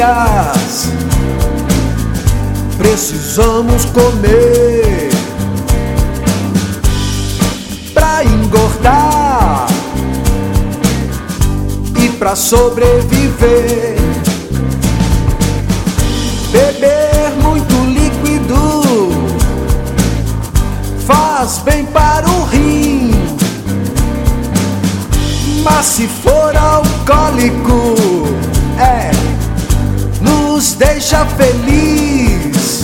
dias precisamos comer pra engordar e pra sobreviver. Beber muito líquido faz bem para o rim, mas se for alcoólico, nos deixa feliz.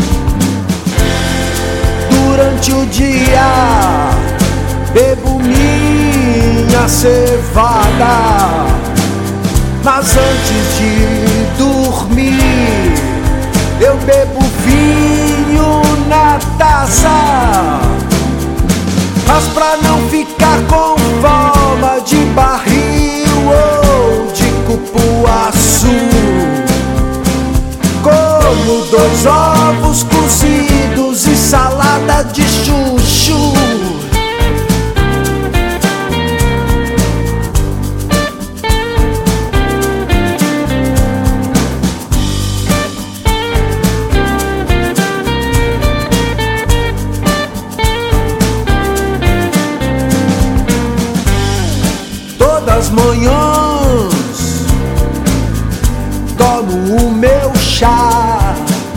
Durante o dia bebo minha cevada, mas antes de dormir eu bebo vinho na taça. Mas pra não ficar com forma de barril ou de cupuaçu, como 2 ovos cozidos e salada de chuchu. Todas as manhãs tomo o meu chá,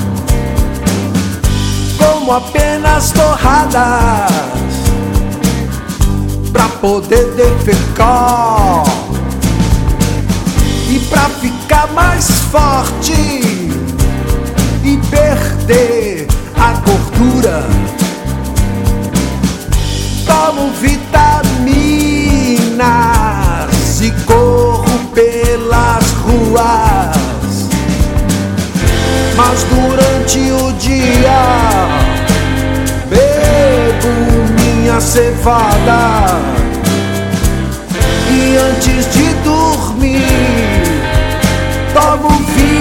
como apenas torradas pra poder defecar e pra ficar mais forte e perder a gordura. Tomo vitaminas e corro pelas ruas, mas durante o dia bebo minha cevada e antes de dormir tomo vinho